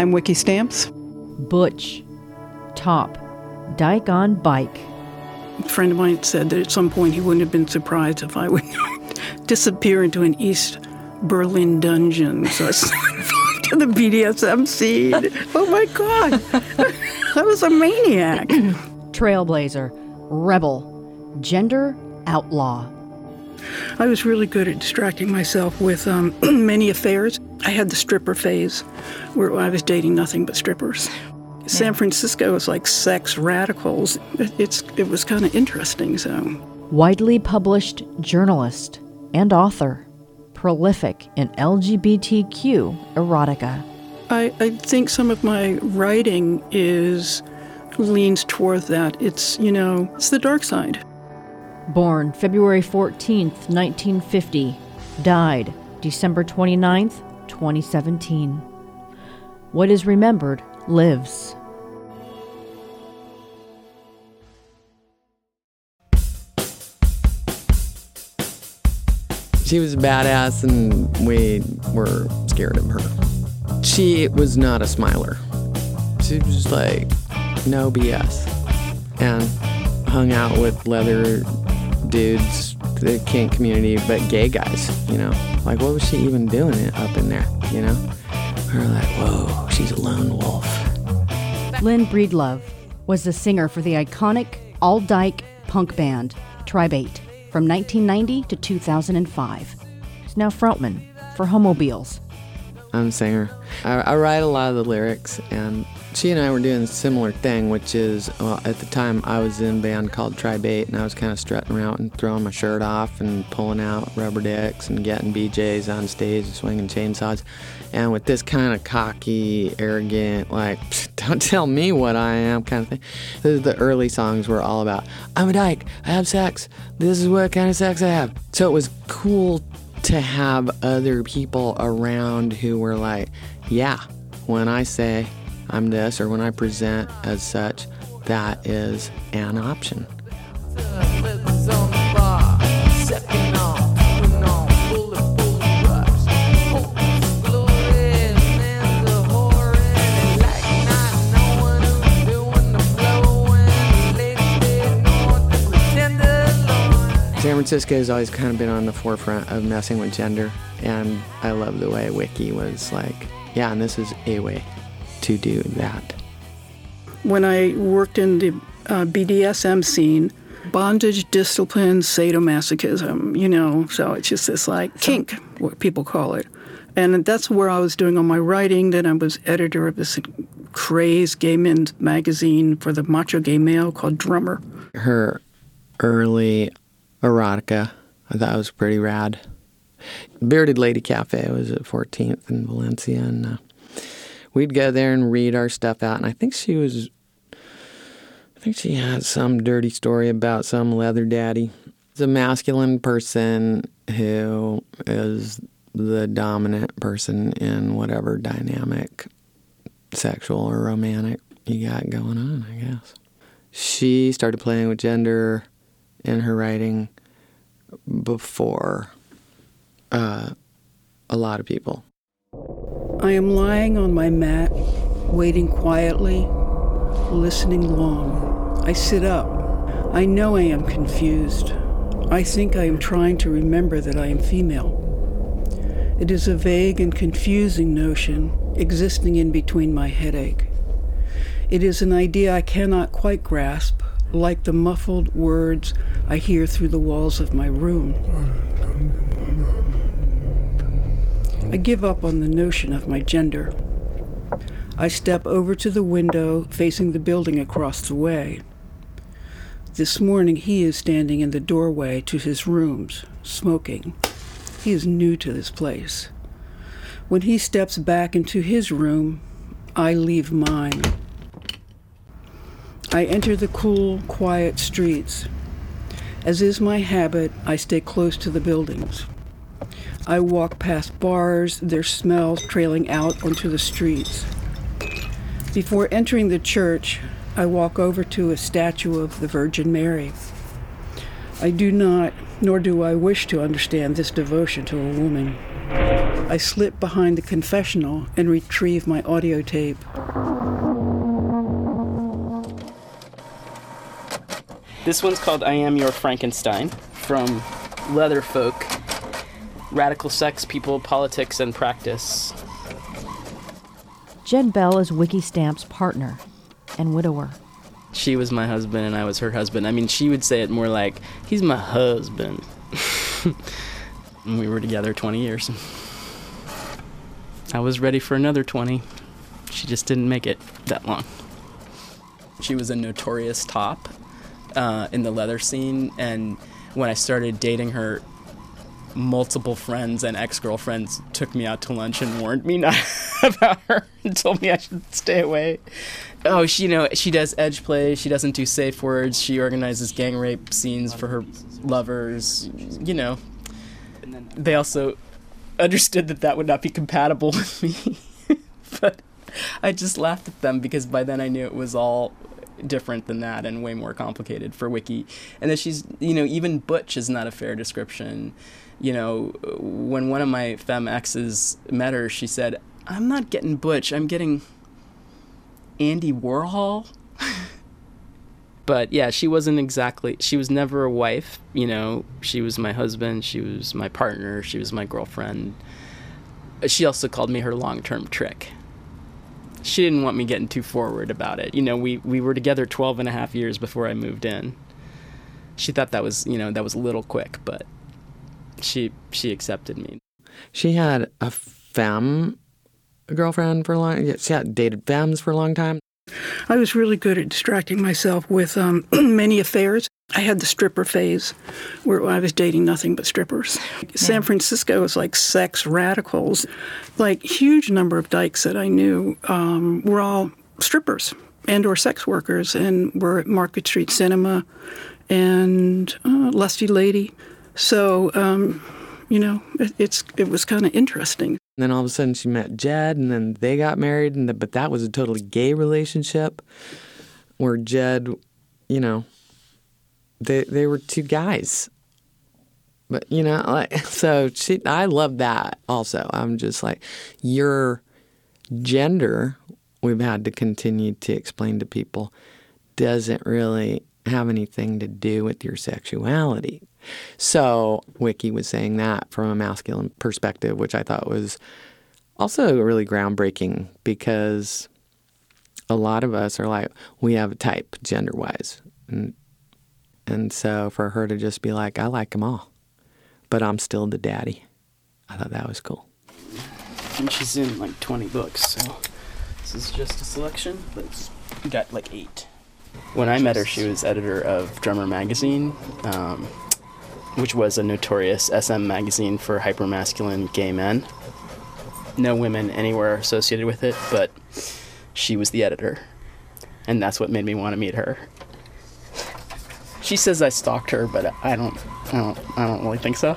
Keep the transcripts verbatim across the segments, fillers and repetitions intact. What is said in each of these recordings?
I'm Wiki Stamps. Butch. Top. Dyke on bike. A friend of mine said that at some point he wouldn't have been surprised if I would disappear into an East Berlin dungeon. So I started to the B D S M scene. Oh my God, I was a maniac. Trailblazer. Rebel. Gender outlaw. I was really good at distracting myself with um, many affairs. I had the stripper phase where I was dating nothing but strippers. Yeah. San Francisco was like sex radicals. It, it's, it was kind of interesting. So, widely published journalist and author, prolific in L G B T Q erotica. I, I think some of my writing is leans toward that. It's, you know, it's the dark side. Born February fourteenth, nineteen fifty. Died December twenty-ninth, twenty seventeen. What is remembered lives. She was a badass and we were scared of her. She was not a smiler. She was like, no B S. And hung out with leather dudes, the kink community, but gay guys, you know? Like, what was she even doing it up in there, you know? We were like, whoa, she's a lone wolf. Lynn Breedlove was the singer for the iconic all-dyke punk band Tribate from nineteen ninety to two thousand five. She's now frontman for Homobiles. I'm a singer. I, I write a lot of the lyrics, and she and I were doing a similar thing, which is, well, at the time I was in a band called Tribate, and I was kind of strutting around and throwing my shirt off and pulling out rubber dicks and getting B Js on stage and swinging chainsaws. And with this kind of cocky, arrogant, like, don't tell me what I am kind of thing. This is the early songs were all about, I'm a dyke, I have sex, this is what kind of sex I have. So it was cool to have other people around who were like, yeah, when I say I'm this, or when I present as such, that is an option. San Francisco has always kind of been on the forefront of messing with gender, and I love the way Wiki was like, yeah, and this is a way to do that. When I worked in the uh, B D S M scene, bondage, discipline, sadomasochism, you know, so it's just this like kink, what people call it. And that's where I was doing all my writing. Then I was editor of this crazed gay men's magazine for the macho gay male called Drummer. Her early erotica, I thought it was pretty rad. Bearded Lady Cafe was at fourteenth in Valencia, and uh, we'd go there and read our stuff out. And I think she was, I think she had some dirty story about some leather daddy. It's a masculine person who is the dominant person in whatever dynamic, sexual or romantic, you got going on, I guess. She started playing with gender in her writing before uh, a lot of people. I am lying on my mat, waiting quietly, listening long. I sit up. I know I am confused. I think I am trying to remember that I am female. It is a vague and confusing notion existing in between my headache. It is an idea I cannot quite grasp, like the muffled words I hear through the walls of my room. I give up on the notion of my gender. I step over to the window facing the building across the way. This morning he is standing in the doorway to his rooms, smoking. He is new to this place. When he steps back into his room, I leave mine. I enter the cool, quiet streets. As is my habit, I stay close to the buildings. I walk past bars, their smells trailing out onto the streets. Before entering the church, I walk over to a statue of the Virgin Mary. I do not, nor do I wish to understand this devotion to a woman. I slip behind the confessional and retrieve my audio tape. This one's called I Am Your Frankenstein, from Leatherfolk, Radical Sex, People, Politics, and Practice. Jed Bell is Wiki Stamp's partner and widower. She was my husband and I was her husband. I mean, she would say it more like, he's my husband. And we were together twenty years. I was ready for another twenty. She just didn't make it that long. She was a notorious top uh, in the leather scene, and when I started dating her, multiple friends and ex-girlfriends took me out to lunch and warned me not about her and told me I should stay away. Oh, she, you know, she does edge play. She doesn't do safe words. She organizes gang rape scenes for her lovers. You know, they also understood that that would not be compatible with me. But I just laughed at them because by then I knew it was all different than that and way more complicated for Wiki. And then she's, you know, even butch is not a fair description. You know, when one of my femme exes met her, she said, I'm not getting butch, I'm getting Andy Warhol. But yeah, she wasn't exactly, she was never a wife, you know, she was my husband, she was my partner, she was my girlfriend. She also called me her long-term trick. She didn't want me getting too forward about it. You know, we, we were together twelve and a half years before I moved in. She thought that was, you know, that was a little quick, but she she accepted me. She had a femme girlfriend for a long, she had dated femmes for a long time. I was really good at distracting myself with um, many affairs. I had the stripper phase where I was dating nothing but strippers. Yeah. San Francisco was like sex radicals. Like huge number of dykes that I knew um, were all strippers and or sex workers and were at Market Street Cinema and uh, Lusty Lady. So, um, you know, it, it's it was kind of interesting. And then all of a sudden she met Jed, and then they got married, and the, but that was a totally gay relationship where Jed, you know, they they were two guys. But, you know, like, so she, I love that also. I'm just like, your gender, we've had to continue to explain to people, doesn't really have anything to do with your sexuality. So Wiki was saying that from a masculine perspective, which I thought was also really groundbreaking because a lot of us are like, we have a type gender-wise. And, and so for her to just be like, I like them all, but I'm still the daddy. I thought that was cool. And she's in like twenty books, so this is just a selection, but it's got like eight. When I met her, she was editor of Drummer Magazine, um, which was a notorious S M magazine for hypermasculine gay men. No women anywhere associated with it, but she was the editor. And that's what made me want to meet her. She says I stalked her, but I don't I don't I don't really think so.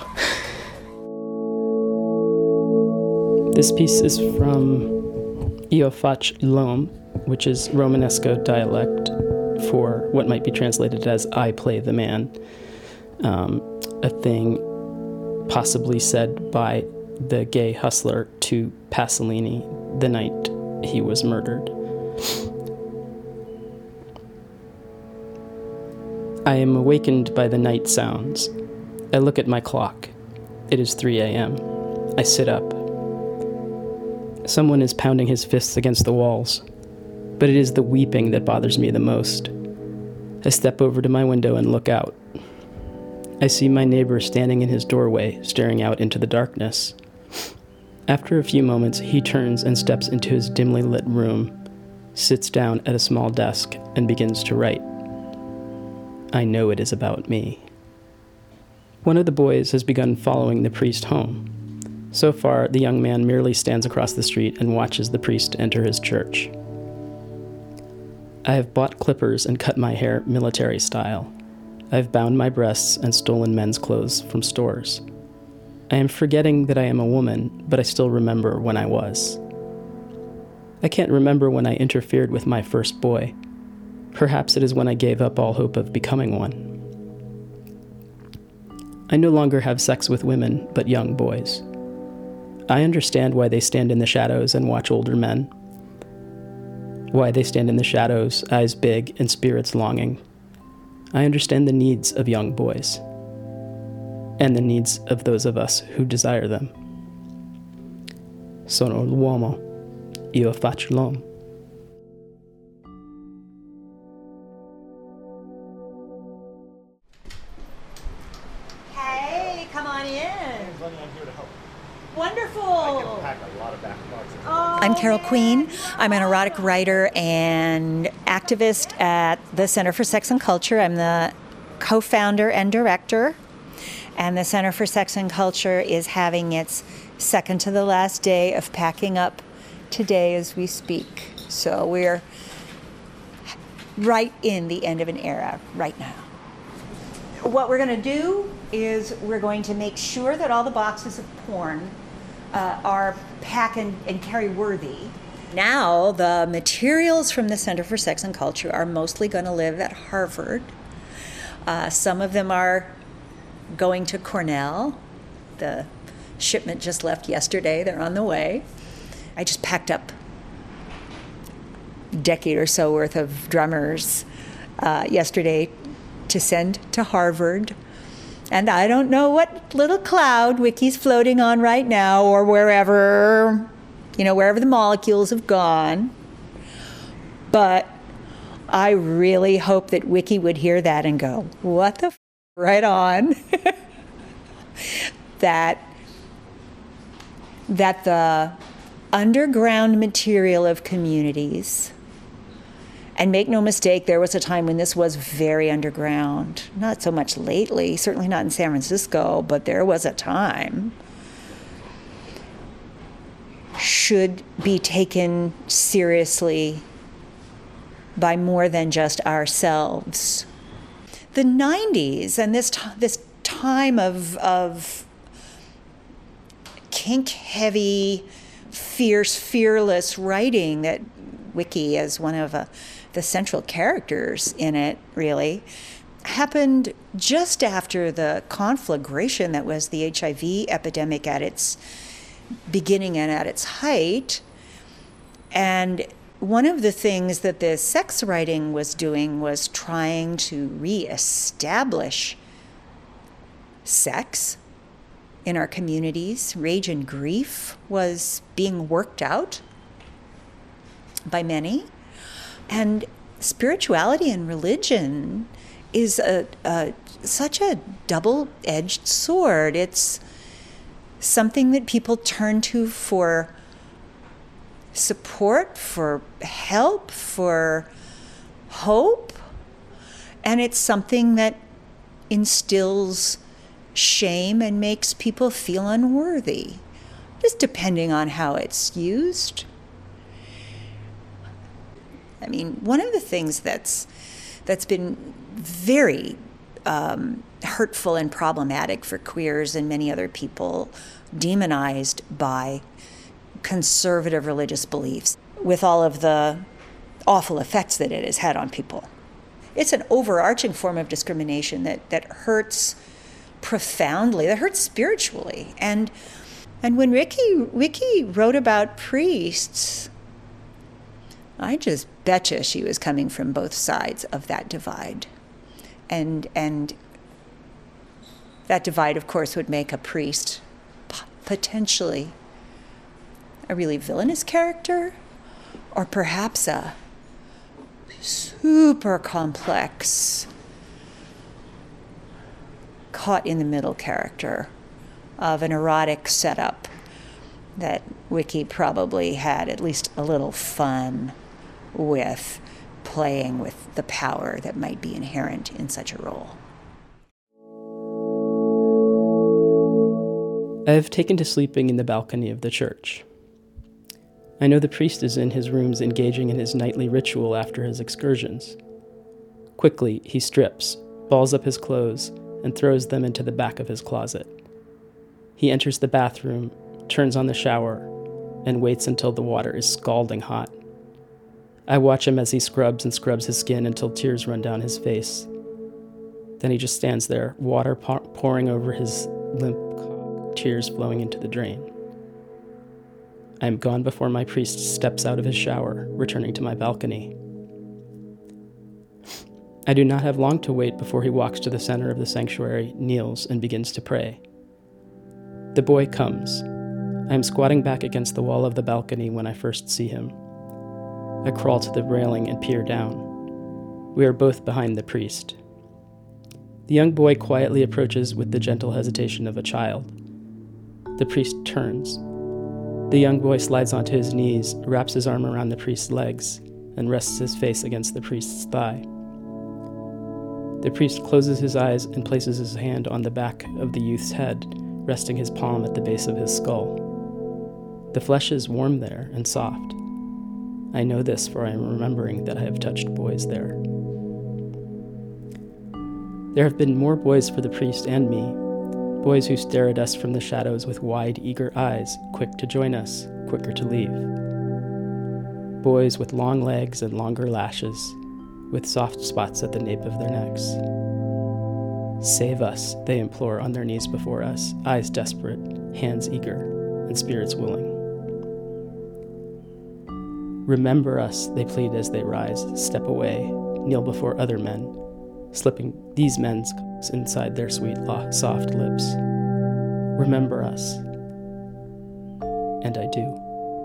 This piece is from Iofach Lom, which is Romanesco dialect for what might be translated as I play the man. Um, a thing possibly said by the gay hustler to Pasolini the night he was murdered. I am awakened by the night sounds. I look at my clock. It is three a.m. I sit up. Someone is pounding his fists against the walls, but it is the weeping that bothers me the most. I step over to my window and look out. I see my neighbor standing in his doorway, staring out into the darkness. After a few moments, he turns and steps into his dimly lit room, sits down at a small desk, and begins to write. I know it is about me. One of the boys has begun following the priest home. So far, the young man merely stands across the street and watches the priest enter his church. I have bought clippers and cut my hair military style. I've bound my breasts and stolen men's clothes from stores. I am forgetting that I am a woman, but I still remember when I was. I can't remember when I interfered with my first boy. Perhaps it is when I gave up all hope of becoming one. I no longer have sex with women, but young boys. I understand why they stand in the shadows and watch older men. Why they stand in the shadows, eyes big and spirits longing. I understand the needs of young boys, and the needs of those of us who desire them. Sono l'uomo, io faccio l'uomo. Hey, come on in. I'm here to help. Wonderful. I can pack a lot of back boxes. Oh, I'm Carol Queen. I'm an erotic writer and activist at the Center for Sex and Culture. I'm the co-founder and director. And the Center for Sex and Culture is having its second to the last day of packing up today as we speak. So we're right in the end of an era right now. What we're going to do is we're going to make sure that all the boxes of porn uh, are pack and, and carry worthy. Now the materials from the Center for Sex and Culture are mostly going to live at Harvard. Uh, some of them are going to Cornell. The shipment just left yesterday. They're on the way. I just packed up a decade or so worth of drummers uh, yesterday to send to Harvard. And I don't know what little cloud Wiki's floating on right now, or wherever, you know, wherever the molecules have gone. But I really hope that Wiki would hear that and go, what the f-? Right on. that, that the underground material of communities, and make no mistake, there was a time when this was very underground. Not so much lately, certainly not in San Francisco, but there was a time. Should be taken seriously by more than just ourselves. The nineties and this t- this time of of kink-heavy, fierce, fearless writing that Wiki, as one of uh, the central characters in it, really, happened just after the conflagration that was the H I V epidemic at its beginning and at its height. And one of the things that the sex writing was doing was trying to reestablish sex in our communities. Rage and grief was being worked out by many. And spirituality and religion is a, a such a double-edged sword. It's something that people turn to for support, for help, for hope. And it's something that instills shame and makes people feel unworthy, just depending on how it's used. I mean, one of the things that's that's been very um, hurtful and problematic for queers and many other people, demonized by conservative religious beliefs, with all of the awful effects that it has had on people. It's an overarching form of discrimination that that hurts profoundly, that hurts spiritually. And and when Wiki Wiki wrote about priests, I just betcha she was coming from both sides of that divide. And and that divide, of course, would make a priest p- potentially a really villainous character, or perhaps a super complex, caught in the middle character of an erotic setup that Wiki probably had at least a little fun with, playing with the power that might be inherent in such a role. I have taken to sleeping in the balcony of the church. I know the priest is in his rooms engaging in his nightly ritual after his excursions. Quickly, he strips, balls up his clothes, and throws them into the back of his closet. He enters the bathroom, turns on the shower, and waits until the water is scalding hot. I watch him as he scrubs and scrubs his skin until tears run down his face. Then he just stands there, water pour- pouring over his limp cock, tears flowing into the drain. I am gone before my priest steps out of his shower, returning to my balcony. I do not have long to wait before he walks to the center of the sanctuary, kneels, and begins to pray. The boy comes. I am squatting back against the wall of the balcony when I first see him. I crawl to the railing and peer down. We are both behind the priest. The young boy quietly approaches with the gentle hesitation of a child. The priest turns. The young boy slides onto his knees, wraps his arm around the priest's legs, and rests his face against the priest's thigh. The priest closes his eyes and places his hand on the back of the youth's head, resting his palm at the base of his skull. The flesh is warm there and soft. I know this, for I am remembering that I have touched boys there. There have been more boys for the priest and me, boys who stare at us from the shadows with wide, eager eyes, quick to join us, quicker to leave. Boys with long legs and longer lashes, with soft spots at the nape of their necks. Save us, they implore on their knees before us, eyes desperate, hands eager, and spirits willing. Remember us, they plead as they rise, step away, kneel before other men, slipping these men's cocks inside their sweet, soft lips. Remember us. And I do.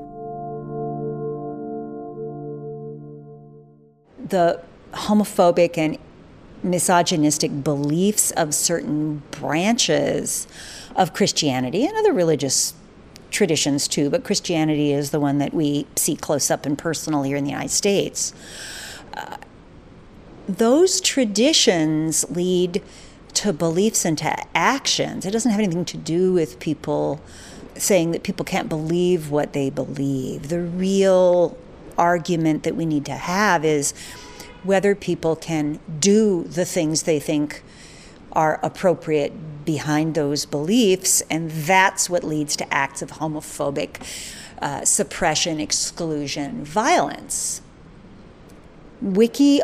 The homophobic and misogynistic beliefs of certain branches of Christianity and other religious traditions too, but Christianity is the one that we see close up and personal here in the United States. Uh, those traditions lead to beliefs and to actions. It doesn't have anything to do with people saying that people can't believe what they believe. The real argument that we need to have is whether people can do the things they think are appropriate behind those beliefs, and that's what leads to acts of homophobic uh, suppression, exclusion, violence. Wiki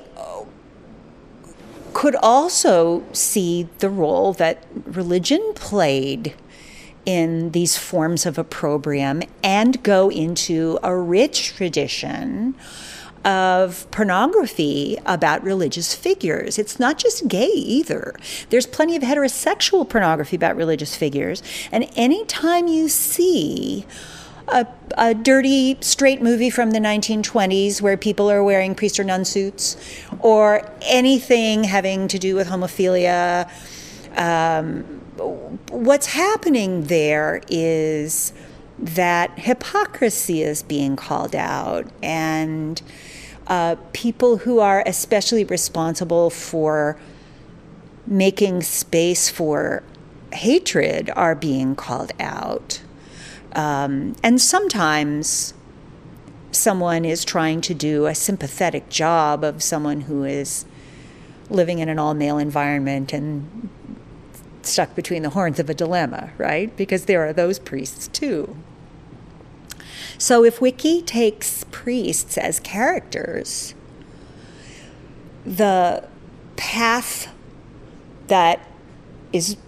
could also see the role that religion played in these forms of opprobrium and go into a rich tradition of pornography about religious figures. It's not just gay either. There's plenty of heterosexual pornography about religious figures. And anytime you see a, a dirty straight movie from the nineteen twenties where people are wearing priest or nun suits, or anything having to do with homophilia, um, what's happening there is that hypocrisy is being called out, and uh, people who are especially responsible for making space for hatred are being called out. Um, and sometimes someone is trying to do a sympathetic job of someone who is living in an all-male environment and stuck between the horns of a dilemma, right? Because there are those priests too. So if Wiki takes priests as characters, the path that is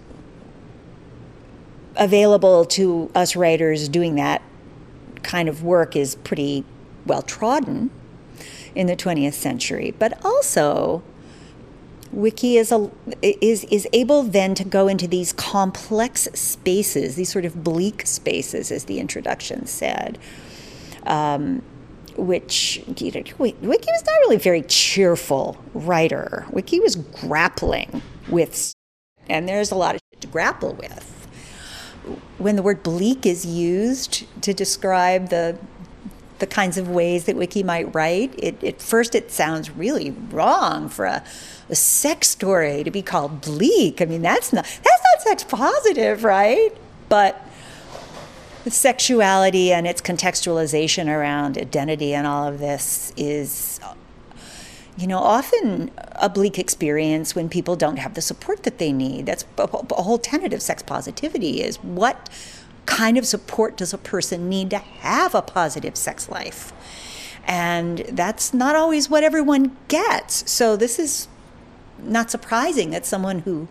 available to us writers doing that kind of work is pretty well trodden in the twentieth century. But also, Wiki is a, is is able then to go into these complex spaces, these sort of bleak spaces, as the introduction said, um, which, you know, Wiki was not really a very cheerful writer. Wiki was grappling with, and there's a lot of shit to grapple with. When the word bleak is used to describe the the kinds of ways that Wiki might write, it, at first it sounds really wrong for a, a sex story to be called bleak. I mean, that's not that's not sex positive, right? But the sexuality and its contextualization around identity and all of this is, you know, often a bleak experience when people don't have the support that they need. That's a, a whole tenet of sex positivity, is what kind of support does a person need to have a positive sex life? And that's not always what everyone gets. So this is not surprising that someone who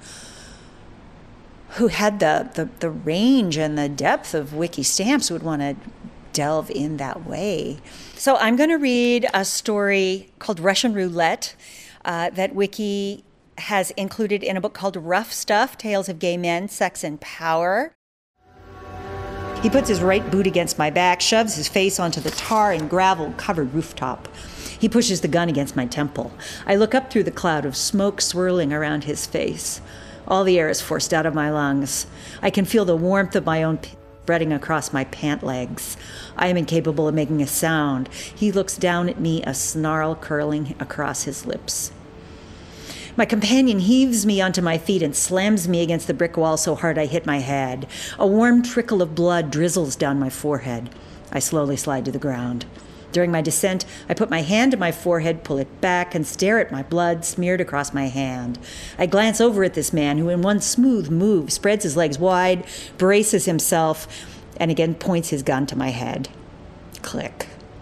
who had the, the, the range and the depth of Wiki stamps would want to delve in that way. So I'm going to read a story called Russian Roulette uh, that Wiki has included in a book called Rough Stuff, Tales of Gay Men, Sex, and Power. He puts his right boot against my back, shoves his face onto the tar and gravel-covered rooftop. He pushes the gun against my temple. I look up through the cloud of smoke swirling around his face. All the air is forced out of my lungs. I can feel the warmth of my own p- spreading across my pant legs. I am incapable of making a sound. He looks down at me, a snarl curling across his lips. My companion heaves me onto my feet and slams me against the brick wall so hard I hit my head. A warm trickle of blood drizzles down my forehead. I slowly slide to the ground. During my descent, I put my hand to my forehead, pull it back, and stare at my blood smeared across my hand. I glance over at this man who, in one smooth move, spreads his legs wide, braces himself, and again points his gun to my head. Click.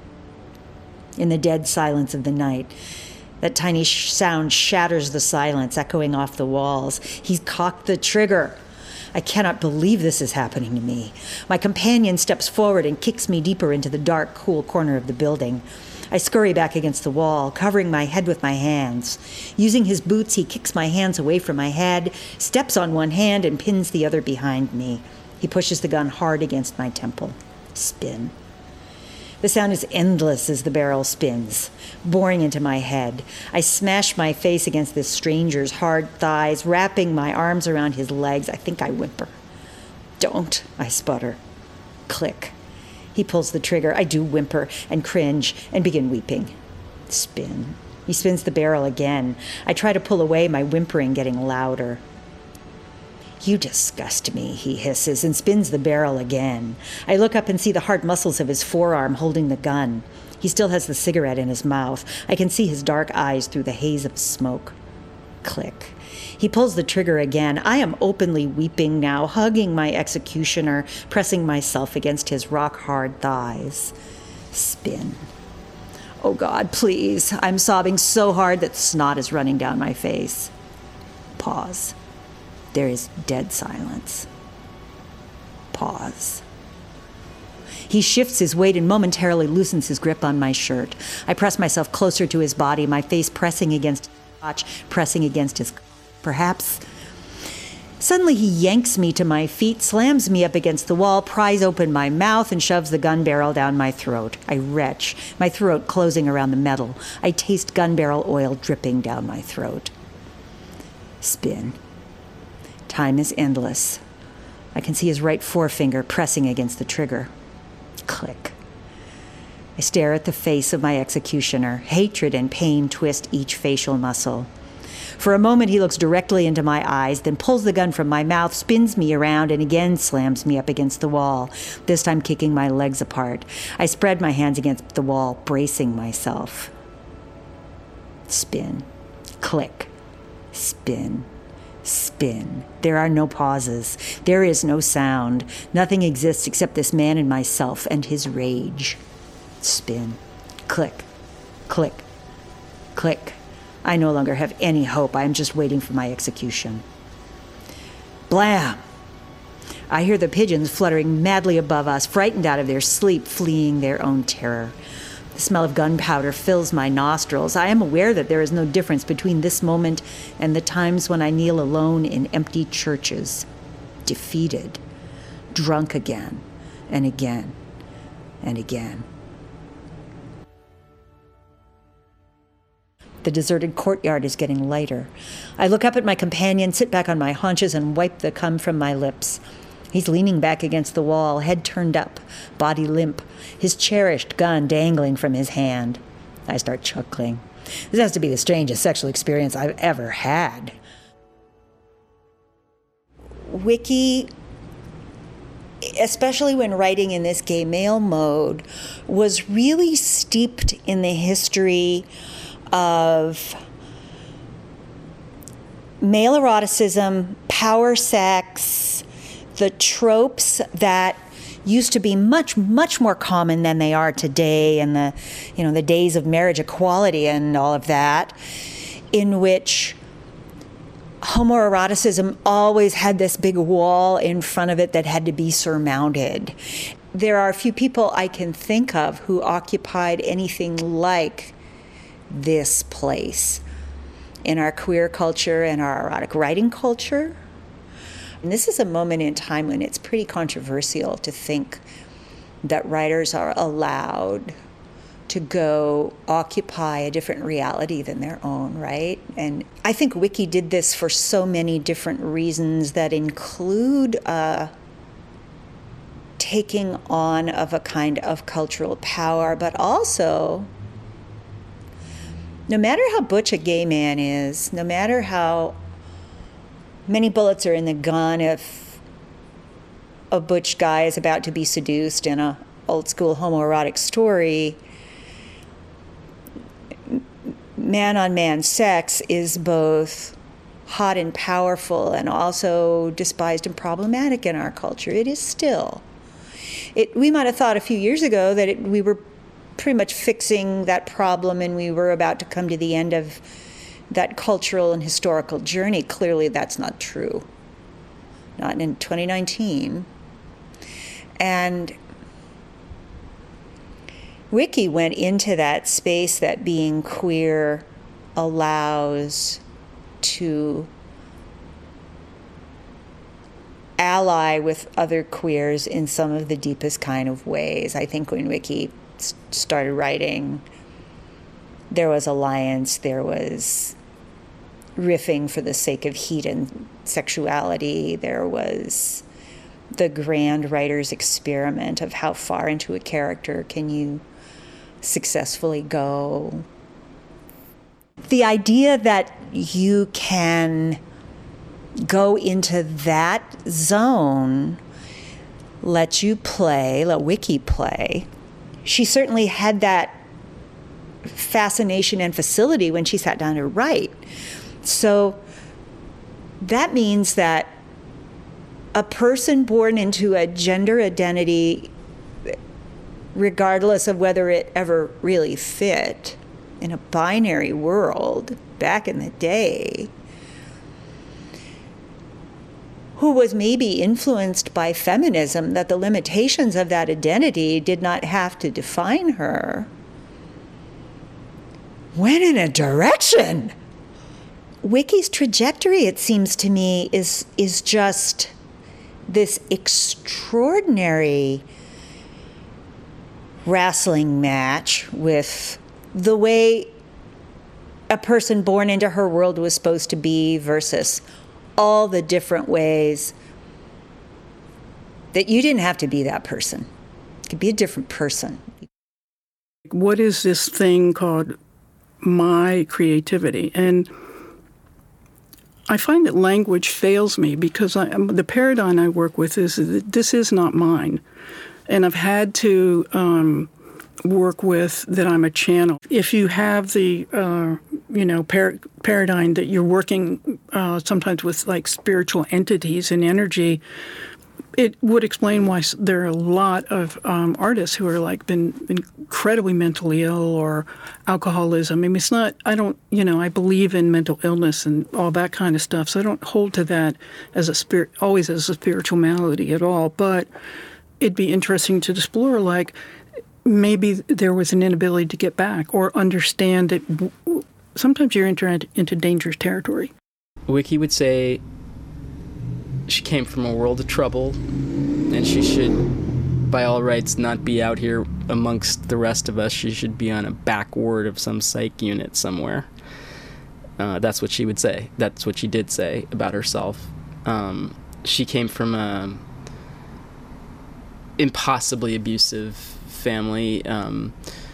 In the dead silence of the night, that tiny sh- sound shatters the silence, echoing off the walls. He's cocked the trigger. I cannot believe this is happening to me. My companion steps forward and kicks me deeper into the dark, cool corner of the building. I scurry back against the wall, covering my head with my hands. Using his boots, he kicks my hands away from my head, steps on one hand, and pins the other behind me. He pushes the gun hard against my temple. Spin. The sound is endless as the barrel spins, boring into my head. I smash my face against this stranger's hard thighs, wrapping my arms around his legs. I think I whimper. Don't, I sputter. Click. He pulls the trigger. I do whimper and cringe and begin weeping. Spin. He spins the barrel again. I try to pull away, my whimpering getting louder. You disgust me, he hisses, and spins the barrel again. I look up and see the hard muscles of his forearm holding the gun. He still has the cigarette in his mouth. I can see his dark eyes through the haze of smoke. Click. He pulls the trigger again. I am openly weeping now, hugging my executioner, pressing myself against his rock-hard thighs. Spin. Oh, God, please. I'm sobbing so hard that snot is running down my face. Pause. There is dead silence. Pause. He shifts his weight and momentarily loosens his grip on my shirt. I press myself closer to his body, my face pressing against his crotch, pressing against his... Perhaps... Suddenly he yanks me to my feet, slams me up against the wall, pries open my mouth, and shoves the gun barrel down my throat. I retch, my throat closing around the metal. I taste gun barrel oil dripping down my throat. Spin. Time is endless. I can see his right forefinger pressing against the trigger. Click. I stare at the face of my executioner. Hatred and pain twist each facial muscle. For a moment, he looks directly into my eyes, then pulls the gun from my mouth, spins me around, and again slams me up against the wall, this time kicking my legs apart. I spread my hands against the wall, bracing myself. Spin. Click. Spin. Spin. There are no pauses. There is no sound. Nothing exists except this man and myself and his rage. Spin. Click. Click. Click. I no longer have any hope. I am just waiting for my execution. Blam! I hear the pigeons fluttering madly above us, frightened out of their sleep, fleeing their own terror. The smell of gunpowder fills my nostrils. I am aware that there is no difference between this moment and the times when I kneel alone in empty churches, defeated, drunk again and again and again. The deserted courtyard is getting lighter. I look up at my companion, sit back on my haunches, and wipe the cum from my lips. He's leaning back against the wall, head turned up, body limp, his cherished gun dangling from his hand. I start chuckling. This has to be the strangest sexual experience I've ever had. Wiki, especially when writing in this gay male mode, was really steeped in the history of male eroticism, power sex, the tropes that used to be much, much more common than they are today, and the, you know, the days of marriage equality and all of that, in which homoeroticism always had this big wall in front of it that had to be surmounted. There are a few people I can think of who occupied anything like this place in our queer culture and our erotic writing culture. And this is a moment in time when it's pretty controversial to think that writers are allowed to go occupy a different reality than their own, right? And I think Wiki did this for so many different reasons that include uh, taking on of a kind of cultural power, but also, no matter how butch a gay man is, no matter how many bullets are in the gun if a butch guy is about to be seduced in a old school homoerotic story, man-on-man sex is both hot and powerful and also despised and problematic in our culture. It is still. It, we might have thought a few years ago that it, we were pretty much fixing that problem and we were about to come to the end of that cultural and historical journey. Clearly that's not true. Not in twenty nineteen. And Wiki went into that space that being queer allows to ally with other queers in some of the deepest kind of ways. I think when Wiki started writing, there was alliance, there was riffing for the sake of heat and sexuality, there was the grand writer's experiment of how far into a character can you successfully go. The idea that you can go into that zone lets you play, let Wiki play. She certainly had that fascination and facility when she sat down to write. So that means that a person born into a gender identity, regardless of whether it ever really fit in a binary world back in the day, who was maybe influenced by feminism, that the limitations of that identity did not have to define her, went in a direction. Wiki's trajectory, it seems to me, is is just this extraordinary wrestling match with the way a person born into her world was supposed to be versus all the different ways that you didn't have to be that person. You could be a different person. What is this thing called my creativity? And I find that language fails me because I, the paradigm I work with is that this is not mine. And I've had to um, work with that I'm a channel. If you have the, uh, you know, par- paradigm that you're working uh, sometimes with like spiritual entities and energy, it would explain why there are a lot of um, artists who are like been incredibly mentally ill or alcoholism. I mean, it's not, I don't, you know, I believe in mental illness and all that kind of stuff. So I don't hold to that as a spirit, always as a spiritual malady at all. But it'd be interesting to explore, like, maybe there was an inability to get back or understand that sometimes you're into, into dangerous territory. Wiki would say she came from a world of trouble, and she should, by all rights, not be out here amongst the rest of us. She should be on a back ward of some psych unit somewhere. Uh, that's what she would say. That's what she did say about herself. Um, she came from a impossibly abusive family. Um,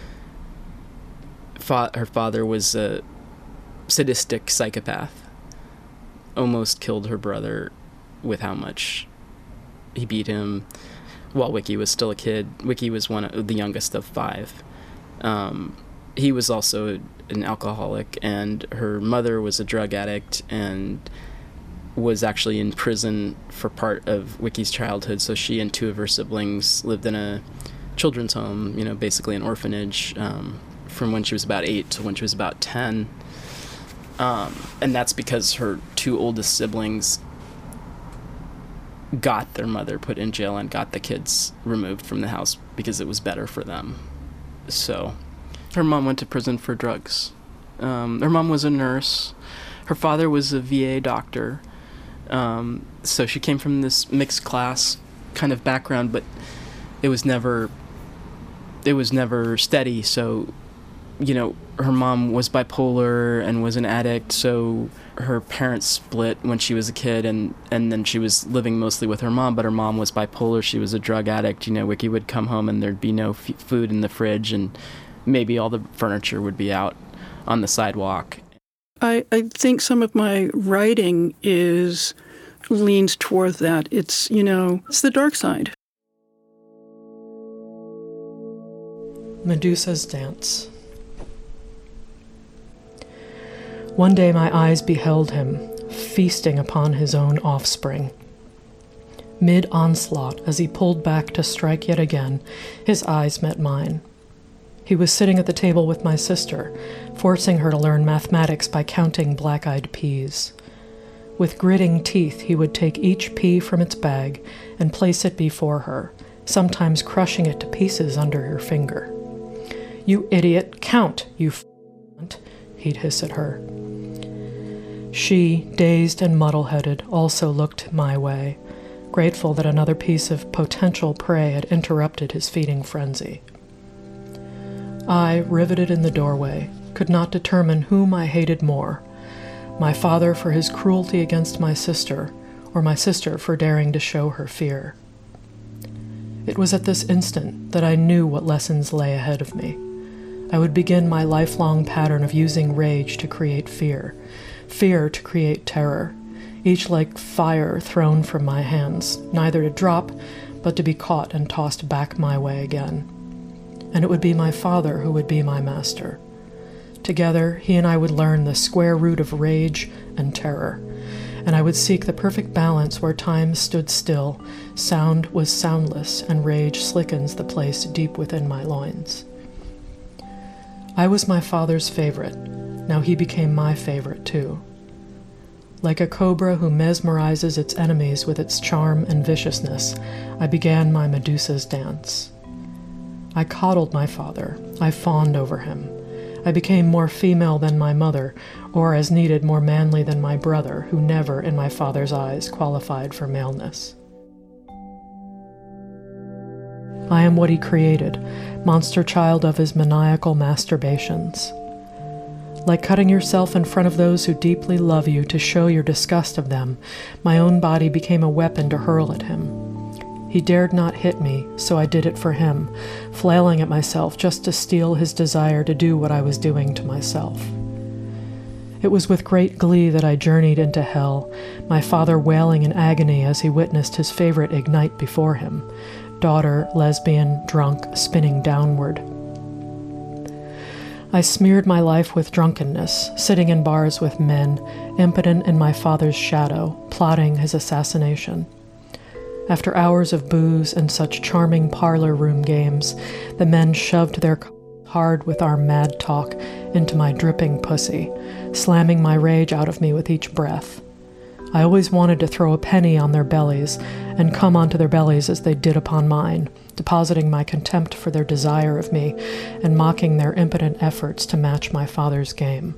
fa- her father was a sadistic psychopath. Almost killed her brother with how much he beat him while Wiki was still a kid. Wiki was one of the youngest of five. Um, he was also an alcoholic, and her mother was a drug addict and was actually in prison for part of Wiki's childhood. So she and two of her siblings lived in a children's home, you know, basically an orphanage, um, from when she was about eight to when she was about ten. Um, and that's because her two oldest siblings got their mother put in jail and got the kids removed from the house because it was better for them. So her mom went to prison for drugs. Um, her mom was a nurse. Her father was a V A doctor. Um, so she came from this mixed class kind of background, but it was never, it was never steady. So, you know, her mom was bipolar and was an addict, so her parents split when she was a kid, and, and then she was living mostly with her mom, but her mom was bipolar. She was a drug addict. You know, Wiki would come home and there'd be no f- food in the fridge, and maybe all the furniture would be out on the sidewalk. I, I think some of my writing is leans toward that. It's, you know, it's the dark side. Medusa's Dance. One day my eyes beheld him, feasting upon his own offspring. Mid-onslaught, as he pulled back to strike yet again, his eyes met mine. He was sitting at the table with my sister, forcing her to learn mathematics by counting black-eyed peas. With gritting teeth, he would take each pea from its bag and place it before her, sometimes crushing it to pieces under her finger. "You idiot, count, you f***," he'd hiss at her. She, dazed and muddle-headed, also looked my way, grateful that another piece of potential prey had interrupted his feeding frenzy. I, riveted in the doorway, could not determine whom I hated more, my father for his cruelty against my sister, or my sister for daring to show her fear. It was at this instant that I knew what lessons lay ahead of me. I would begin my lifelong pattern of using rage to create fear, fear to create terror, each like fire thrown from my hands, neither to drop, but to be caught and tossed back my way again. And it would be my father who would be my master. Together, he and I would learn the square root of rage and terror, and I would seek the perfect balance where time stood still, sound was soundless, and rage slickens the place deep within my loins. I was my father's favorite. Now he became my favorite, too. Like a cobra who mesmerizes its enemies with its charm and viciousness, I began my Medusa's dance. I coddled my father. I fawned over him. I became more female than my mother, or as needed, more manly than my brother, who never, in my father's eyes, qualified for maleness. I am what he created, monster child of his maniacal masturbations. Like cutting yourself in front of those who deeply love you to show your disgust of them, my own body became a weapon to hurl at him. He dared not hit me, so I did it for him, flailing at myself just to steal his desire to do what I was doing to myself. It was with great glee that I journeyed into hell, my father wailing in agony as he witnessed his favorite ignite before him, daughter, lesbian, drunk, spinning downward. I smeared my life with drunkenness, sitting in bars with men, impotent in my father's shadow, plotting his assassination. After hours of booze and such charming parlor room games, the men shoved their c- hard with our mad talk into my dripping pussy, slamming my rage out of me with each breath. I always wanted to throw a penny on their bellies and come onto their bellies as they did upon mine, depositing my contempt for their desire of me and mocking their impotent efforts to match my father's game.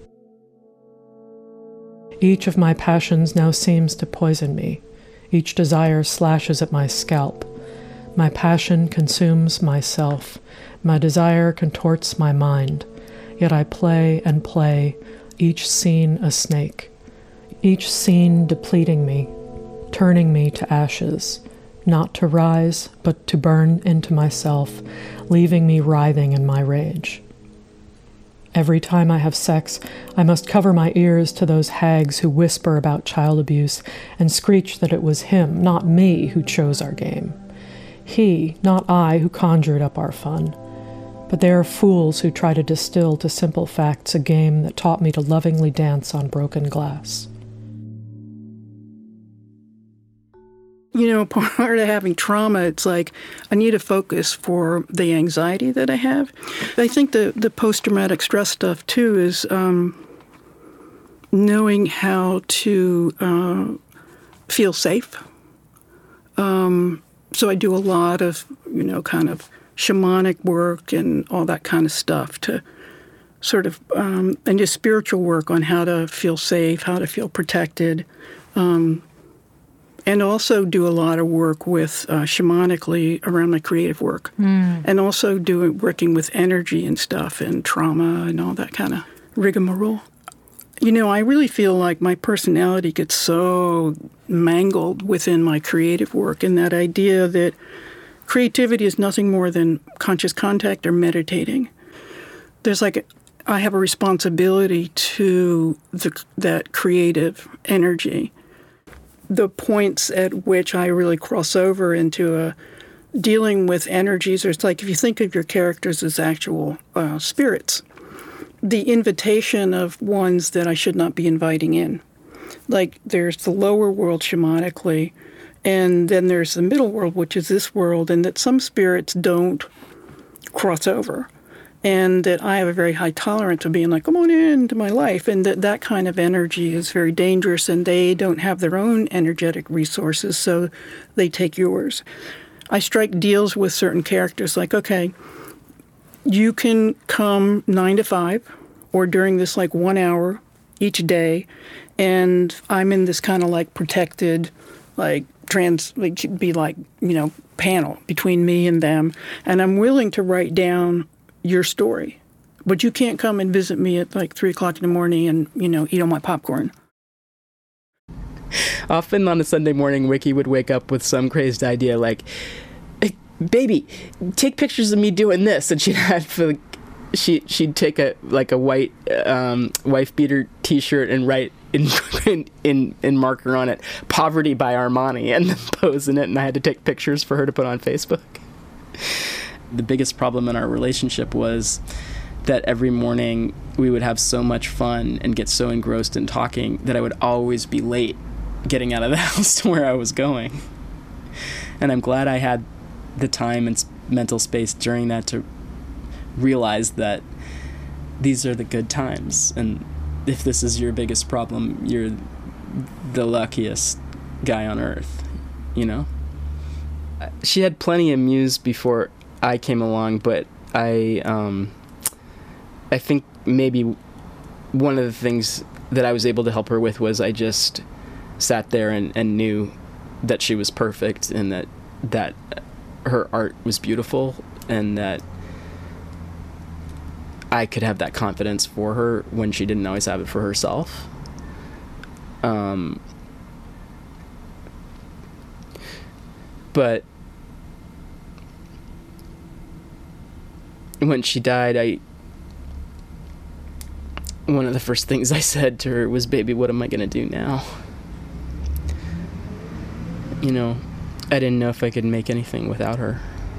Each of my passions now seems to poison me. Each desire slashes at my scalp. My passion consumes myself. My desire contorts my mind. Yet I play and play, each scene a snake. Each scene depleting me, turning me to ashes, not to rise, but to burn into myself, leaving me writhing in my rage. Every time I have sex, I must cover my ears to those hags who whisper about child abuse and screech that it was him, not me, who chose our game. He, not I, who conjured up our fun. But they are fools who try to distill to simple facts a game that taught me to lovingly dance on broken glass. You know, part of having trauma, it's like I need a focus for the anxiety that I have. I think the, the post-traumatic stress stuff, too, is um, knowing how to uh, feel safe. Um, so I do a lot of, you know, kind of shamanic work and all that kind of stuff to sort of, um, and just spiritual work on how to feel safe, how to feel protected, um, and also do a lot of work with uh, shamanically around my creative work, mm. and also doing working with energy and stuff and trauma and all that kind of rigmarole. You know, I really feel like my personality gets so mangled within my creative work, and that idea that creativity is nothing more than conscious contact or meditating. There's like, I have a responsibility to the, that creative energy. The points at which I really cross over into a dealing with energies, or it's like if you think of your characters as actual uh, spirits, the invitation of ones that I should not be inviting in. Like there's the lower world shamanically, and then there's the middle world, which is this world, and that some spirits don't cross over. And that I have a very high tolerance of being like, come on into my life. And that that kind of energy is very dangerous, and they don't have their own energetic resources, so they take yours. I strike deals with certain characters like, okay, you can come nine to five or during this like one hour each day, and I'm in this kind of like protected, like trans, like be like, you know, panel between me and them, and I'm willing to write down your story, but you can't come and visit me at like three o'clock in the morning and, you know, eat all my popcorn. Often on a Sunday morning, Wiki would wake up with some crazed idea like, hey, baby, take pictures of me doing this. And she'd have for, she, she'd take a, like a white um, wife beater t-shirt and write in, in, in, in marker on it, Poverty by Armani, and then pose in it. And I had to take pictures for her to put on Facebook. The biggest problem in our relationship was that every morning we would have so much fun and get so engrossed in talking that I would always be late getting out of the house to where I was going. And I'm glad I had the time and mental space during that to realize that these are the good times. And if this is your biggest problem, you're the luckiest guy on earth, you know? She had plenty of muse before I came along, but I um, I think maybe one of the things that I was able to help her with was I just sat there and, and knew that she was perfect, and that that her art was beautiful, and that I could have that confidence for her when she didn't always have it for herself. Um, but when she died, I one of the first things I said to her was, baby, what am I going to do now? You know, I didn't know if I could make anything without her.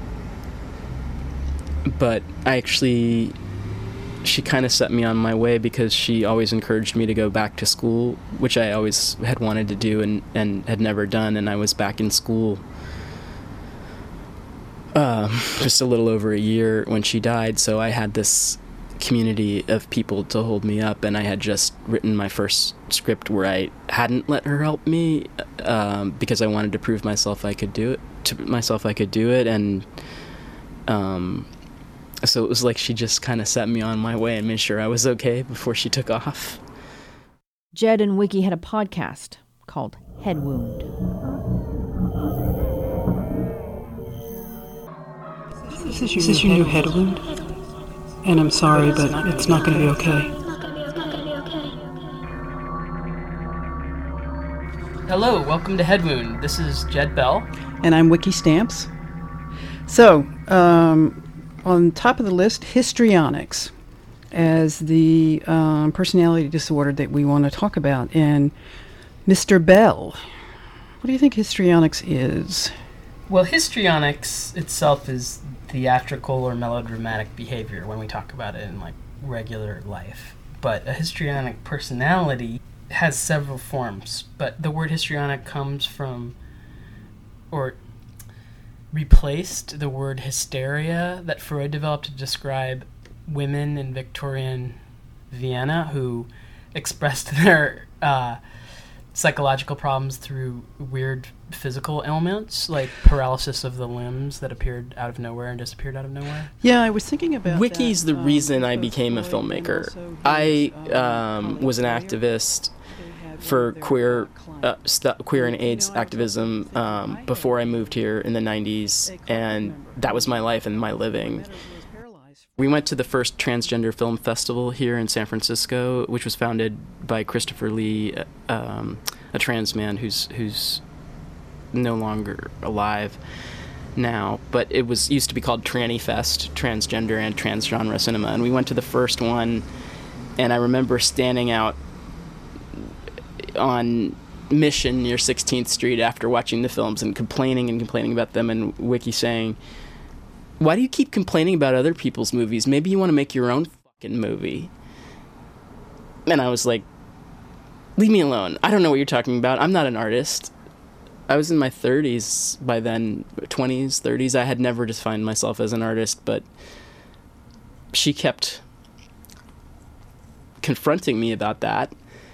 But I actually, she kind of set me on my way, because she always encouraged me to go back to school, which I always had wanted to do and, and had never done. And I was back in school Um, just a little over a year when she died, so I had this community of people to hold me up, and I had just written my first script where I hadn't let her help me um, because I wanted to prove myself I could do it to myself I could do it, and um, so it was like she just kind of set me on my way and made sure I was okay before she took off. Jed and Wiki had a podcast called Head Wound. This is your, this is your new head wound, and I'm sorry, but it's not going to be okay. Hello, welcome to Head Wound. This is Jed Bell. And I'm Wiki Stamps. So, um, on top of the list, histrionics as the um, personality disorder that we want to talk about. And Mister Bell, what do you think histrionics is? Well, histrionics itself is theatrical or melodramatic behavior when we talk about it in like regular life. But a histrionic personality has several forms. But the word histrionic comes from, or replaced the word hysteria that Freud developed to describe women in Victorian Vienna who expressed their uh, psychological problems through weird physical ailments, like paralysis of the limbs that appeared out of nowhere and disappeared out of nowhere. Yeah, I was thinking about Wiki's that. the um, reason I both became a Freud and filmmaker. also I his, um, um, was an colleague Freud. activist They had for one of their, queer uh, clients. uh, stu- queer and You know, AIDS I was activism thinking I um, had before I moved here in the nineties, a client and member that was my who life and my was living. medically paralyzed. We went to the first transgender film festival here in San Francisco, which was founded by Christopher Lee, uh, um, a trans man who's who's no longer alive now. But it was used to be called Tranny Fest, Transgender and Transgenre Cinema, and we went to the first one, and I remember standing out on Mission near sixteenth Street after watching the films and complaining and complaining about them, and Wiki saying, "Why do you keep complaining about other people's movies? Maybe you want to make your own fucking movie." And I was like, leave me alone. I don't know what you're talking about. I'm not an artist. I was in my thirties by then, twenties, thirties. I had never defined myself as an artist, but she kept confronting me about that.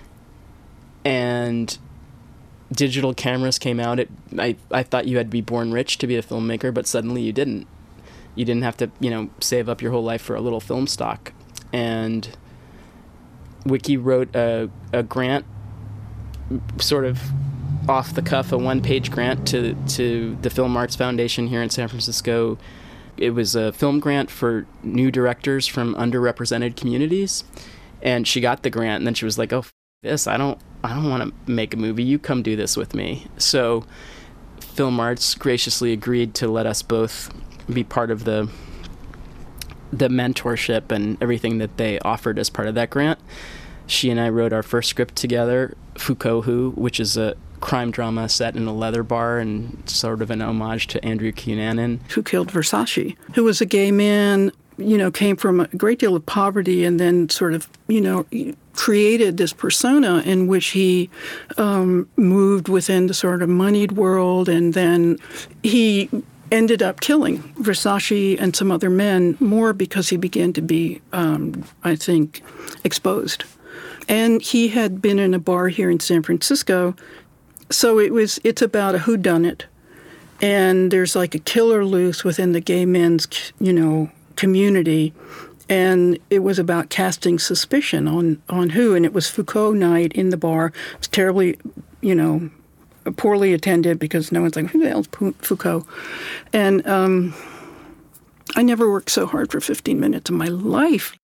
And digital cameras came out. It, I, I thought you had to be born rich to be a filmmaker, but suddenly you didn't. You didn't have to, you know, save up your whole life for a little film stock. And Wiki wrote a, a grant, sort of off the cuff, a one-page grant to, to the Film Arts Foundation here in San Francisco. It was a film grant for new directors from underrepresented communities. And she got the grant, and then she was like, oh, f- this, I don't, I don't want to make a movie. You come do this with me. So Film Arts graciously agreed to let us both be part of the the mentorship and everything that they offered as part of that grant. She and I wrote our first script together, Foucault Who, which is a crime drama set in a leather bar and sort of an homage to Andrew Cunanan. Who killed Versace, who was a gay man, you know, came from a great deal of poverty and then sort of, you know, created this persona in which he um, moved within the sort of moneyed world, and then he ended up killing Versace and some other men more because he began to be, um, I think, exposed. And he had been in a bar here in San Francisco, so it was it's about a whodunit, and there's like a killer loose within the gay men's, you know, community, and it was about casting suspicion on, on who, and it was Foucault night in the bar. It was terribly, you know, poorly attended because no one's like, who the hell's Foucault? And um, I never worked so hard for fifteen minutes in my life.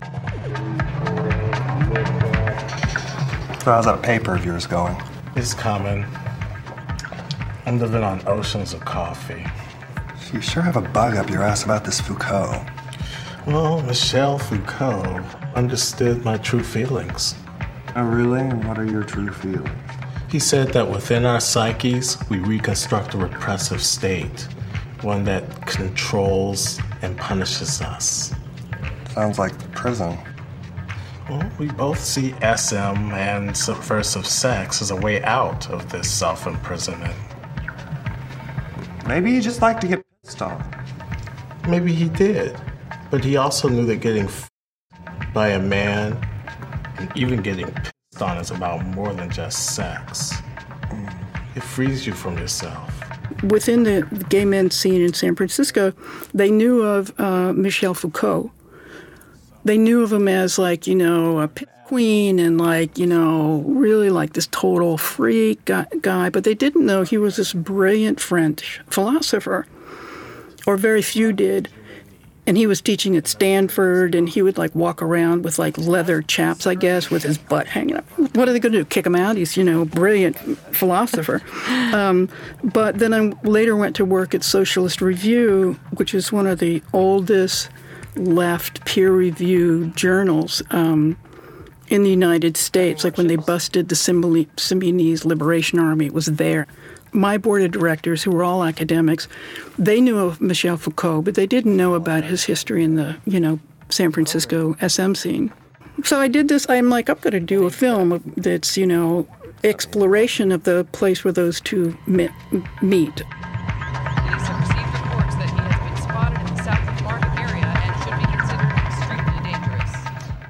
So how's that paper of yours going? It's coming. I'm living on oceans of coffee. You sure have a bug up your ass about this Foucault. Well, Michel Foucault understood my true feelings. Oh, really? And what are your true feelings? He said that within our psyches, we reconstruct a repressive state, one that controls and punishes us. Sounds like prison. Well, we both see S M and subversive sex as a way out of this self-imprisonment. Maybe you just like to get pissed on. Maybe he did, but he also knew that getting f***ed by a man and even getting pissed on is about more than just sex. It frees you from yourself. Within the gay men's scene in San Francisco, they knew of uh, Michel Foucault. They knew of him as, like, you know, a pit queen and, like, you know, really like this total freak guy, guy, but they didn't know he was this brilliant French philosopher, or very few did. And he was teaching at Stanford, and he would, like, walk around with, like, leather chaps, I guess, with his butt hanging up. What are they going to do, kick him out? He's, you know, brilliant philosopher. Um, but then I later went to work at Socialist Review, which is one of the oldest left peer-reviewed journals um, in the United States. Like when they busted the Symbionese, Symbionese Liberation Army, it was there. My board of directors, who were all academics, they knew of Michel Foucault, but they didn't know about his history in the, you know, San Francisco S M scene. So I did this. I'm like, I'm going to do a film that's, you know, exploration of the place where those two meet. Police have received reports that he has been spotted in the South of Market area and should be considered extremely dangerous.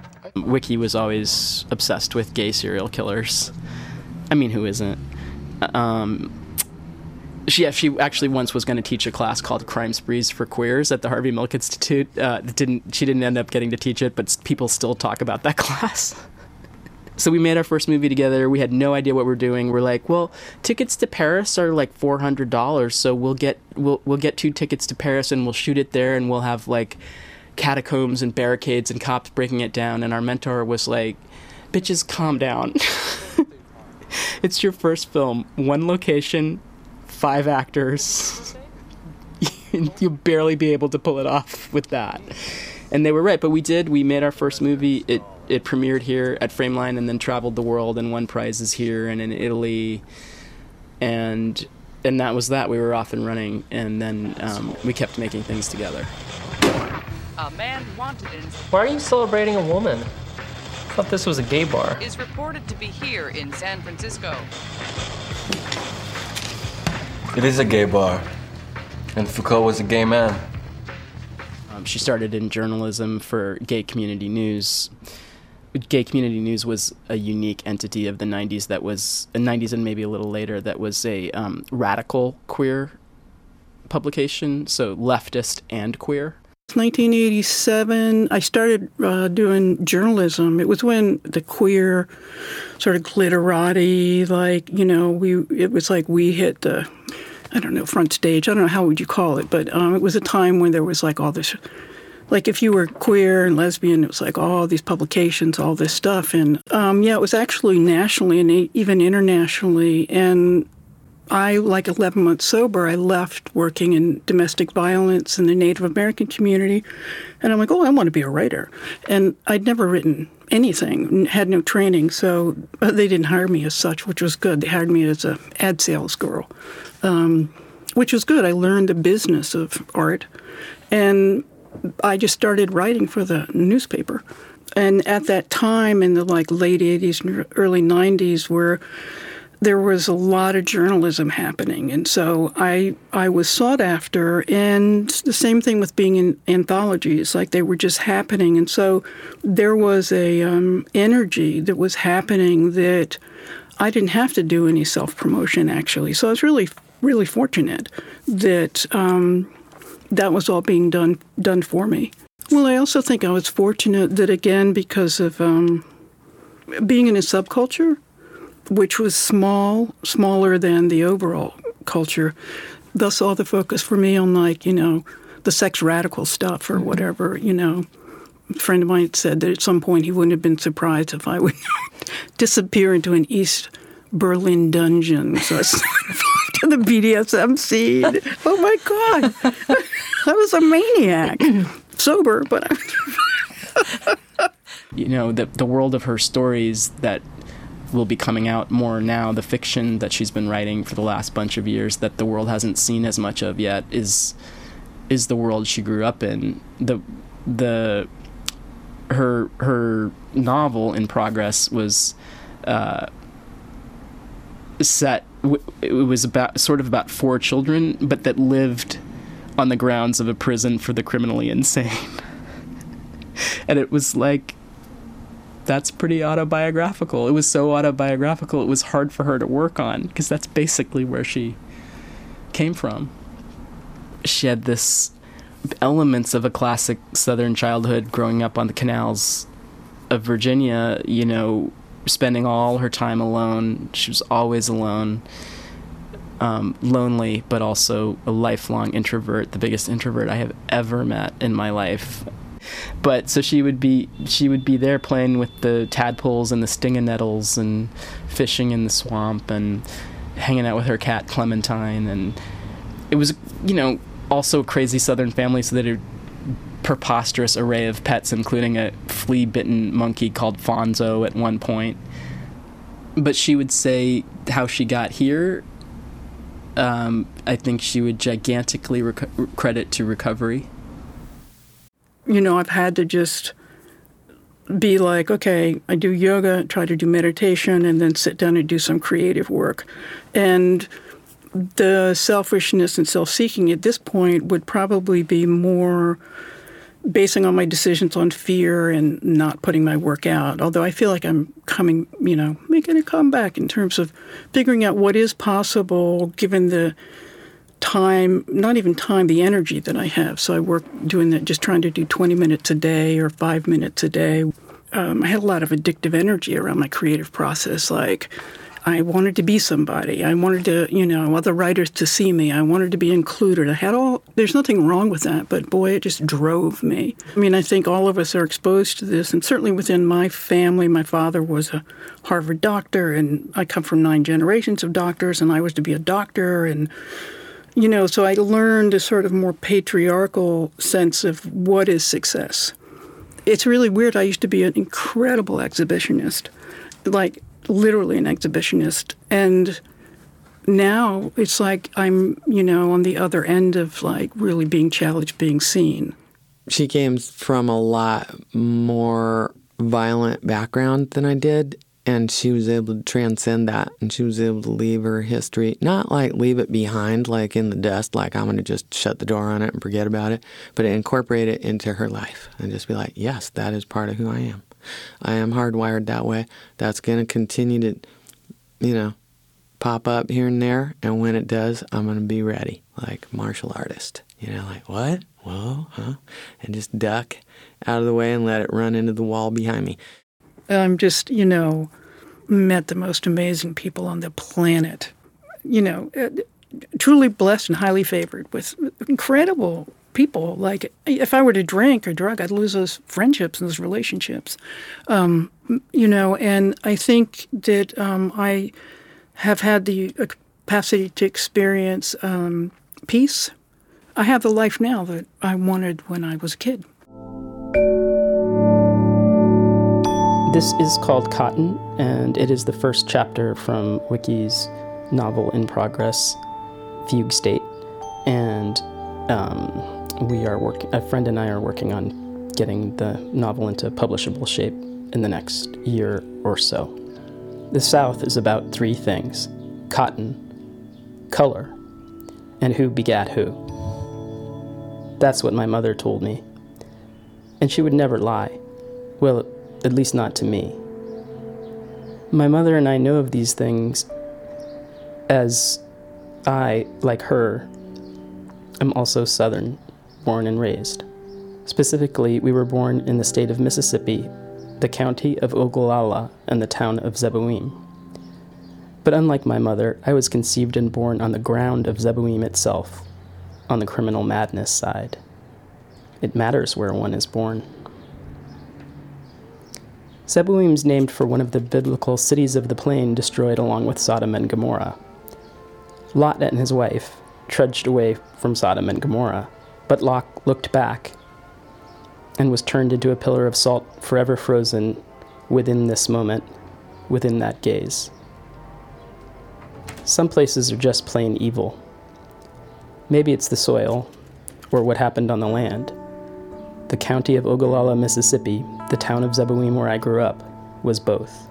um, Wiki was always obsessed with gay serial killers. I mean, who isn't? Um, she, yeah, she actually once was going to teach a class called Crime Sprees for Queers at the Harvey Milk Institute. Uh, didn't she didn't end up getting to teach it, but people still talk about that class. So we made our first movie together. We had no idea what we were doing. We're like, well, tickets to Paris are like four hundred dollars, so we'll get we'll we'll get two tickets to Paris and we'll shoot it there, and we'll have like catacombs and barricades and cops breaking it down. And our mentor was like, bitches, calm down. It's your first film, one location, five actors. You'll barely be able to pull it off with that. And they were right, but we did. We made our first movie. It it premiered here at Frameline and then traveled the world and won prizes here and in Italy. And and that was that. We were off and running, and then um, we kept making things together. A man wanted in Why are you celebrating a woman? I thought this was a gay bar. is reported to be here in San Francisco. It is a gay bar, and Foucault was a gay man. Um, she started in journalism for Gay Community News. Gay Community News was a unique entity of the nineties that was, the nineties and maybe a little later, that was a um, radical queer publication, so leftist and queer. nineteen eighty-seven, I started uh, doing journalism. It was when the queer sort of glitterati, like, you know, we it was like we hit the, I don't know, front stage. I don't know, how would you call it? But um, it was a time when there was like all this, like if you were queer and lesbian, it was like all these publications, all this stuff. And um, yeah, it was actually nationally and even internationally. And I, like eleven months sober, I left working in domestic violence in the Native American community. And I'm like, oh, I want to be a writer. And I'd never written anything, had no training, so they didn't hire me as such, which was good. They hired me as an ad sales girl, um, which was good. I learned the business of art. And I just started writing for the newspaper. And at that time, in the like late eighties and early nineties, where there was a lot of journalism happening. And so I I was sought after, and the same thing with being in anthologies, like they were just happening. And so there was a um, energy that was happening that I didn't have to do any self-promotion, actually. So I was really, really fortunate that um, that was all being done done for me. Well, I also think I was fortunate that, again, because of um, being in a subculture, which was small, smaller than the overall culture, thus all the focus for me on, like, you know, the sex radical stuff or whatever, you know. A friend of mine said that at some point he wouldn't have been surprised if I would disappear into an East Berlin dungeon. So I started to the B D S M scene. Oh, my God. I was a maniac. Sober, but I was... You know, the the world of her stories that will be coming out more now, the fiction that she's been writing for the last bunch of years that the world hasn't seen as much of yet, is is the world she grew up in. The the her her novel In Progress was uh, set. It was about sort of about four children, but that lived on the grounds of a prison for the criminally insane. And it was like, that's pretty autobiographical. It was so autobiographical, it was hard for her to work on, because that's basically where she came from. She had this elements of a classic Southern childhood, growing up on the canals of Virginia, you know, spending all her time alone. She was always alone, um, lonely, but also a lifelong introvert, the biggest introvert I have ever met in my life. But so she would be she would be there playing with the tadpoles and the stinging nettles and fishing in the swamp and hanging out with her cat Clementine. And it was, you know, also a crazy Southern family, so that a preposterous array of pets, including a flea-bitten monkey called Fonzo at one point. But she would say how she got here, um, I think she would gigantically rec- credit to recovery. You know, I've had to just be like, okay, I do yoga, try to do meditation, and then sit down and do some creative work. And the selfishness and self-seeking at this point would probably be more basing all my decisions on fear and not putting my work out. Although I feel like I'm coming, you know, making a comeback in terms of figuring out what is possible given the time, not even time, the energy that I have. So I work doing that, just trying to do twenty minutes a day or five minutes a day. Um, I had a lot of addictive energy around my creative process. Like, I wanted to be somebody. I wanted to, you know, other writers to see me. I wanted to be included. I had all, there's nothing wrong with that, but boy, it just drove me. I mean, I think all of us are exposed to this, and certainly within my family, my father was a Harvard doctor, and I come from nine generations of doctors, and I was to be a doctor, and, you know, so I learned a sort of more patriarchal sense of what is success. It's really weird. I used to be an incredible exhibitionist, like, literally an exhibitionist. And now it's like I'm, you know, on the other end of like really being challenged, being seen. She came from a lot more violent background than I did, and she was able to transcend that, and she was able to leave her history, not like leave it behind, like in the dust, like I'm going to just shut the door on it and forget about it, but incorporate it into her life and just be like, yes, that is part of who I am. I am hardwired that way. That's going to continue to, you know, pop up here and there. And when it does, I'm going to be ready, like martial artist. You know, like, what? Whoa, huh? And just duck out of the way and let it run into the wall behind me. I'm just, you know, met the most amazing people on the planet. You know, truly blessed and highly favored with incredible people. Like, if I were to drink or drug, I'd lose those friendships and those relationships. Um, you know, and I think that um, I have had the capacity to experience um, peace. I have the life now that I wanted when I was a kid. This is called Cotton, and it is the first chapter from Wiki's novel in progress, Fugue State. And um, we are working, a friend and I are working on getting the novel into publishable shape in the next year or so. The South is about three things: cotton, color, and who begat who. That's what my mother told me. And she would never lie. Well, at least not to me. My mother and I know of these things as I, like her, am also Southern, born and raised. Specifically, we were born in the state of Mississippi, the county of Ogallala, and the town of Zeboim. But unlike my mother, I was conceived and born on the ground of Zeboim itself, on the criminal madness side. It matters where one is born. Zeboim's named for one of the biblical cities of the plain destroyed along with Sodom and Gomorrah. Lot and his wife trudged away from Sodom and Gomorrah, but Lot looked back and was turned into a pillar of salt, forever frozen within this moment, within that gaze. Some places are just plain evil. Maybe it's the soil, or what happened on the land. The county of Ogallala, Mississippi, the town of Zeboim where I grew up, was both.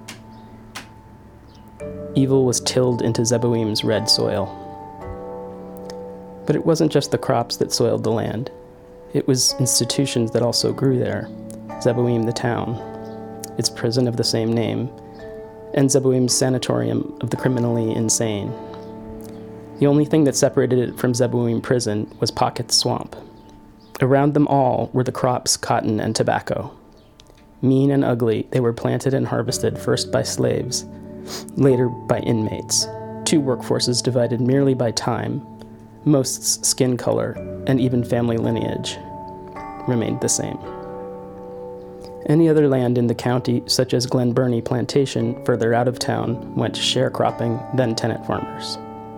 Evil was tilled into Zeboim's red soil. But it wasn't just the crops that soiled the land. It was institutions that also grew there. Zeboim the town, its prison of the same name, and Zeboim's sanatorium of the criminally insane. The only thing that separated it from Zeboim prison was Pocket Swamp. Around them all were the crops, cotton, and tobacco. Mean and ugly, they were planted and harvested first by slaves, later by inmates, two workforces divided merely by time. Most's skin color, and even family lineage, remained the same. Any other land in the county, such as Glen Burnie Plantation, further out of town, went to sharecropping, then tenant farmers.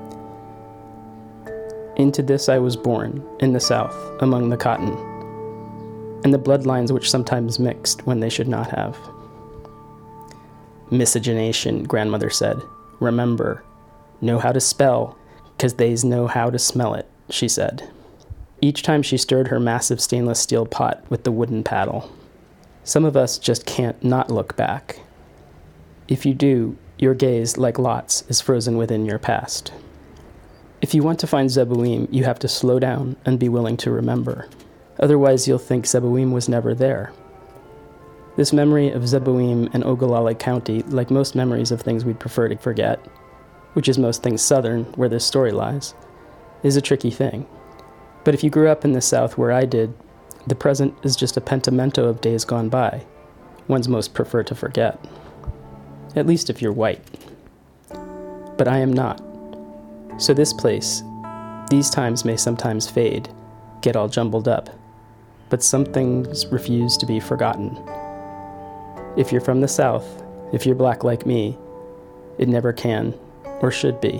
Into this I was born, in the South, among the cotton, and the bloodlines which sometimes mixed when they should not have. Miscegenation, grandmother said. Remember, know how to spell, 'cause they's know how to smell it, she said. Each time she stirred her massive stainless steel pot with the wooden paddle. Some of us just can't not look back. If you do, your gaze, like Lot's, is frozen within your past. If you want to find Zeboim, you have to slow down and be willing to remember. Otherwise, you'll think Zeboim was never there. This memory of Zeboim and Ogallala County, like most memories of things we'd prefer to forget, which is most things southern, where this story lies, is a tricky thing. But if you grew up in the South where I did, the present is just a pentimento of days gone by, ones most prefer to forget. At least if you're white. But I am not. So this place, these times may sometimes fade, get all jumbled up, but some things refuse to be forgotten. If you're from the South, if you're black like me, it never can or should be.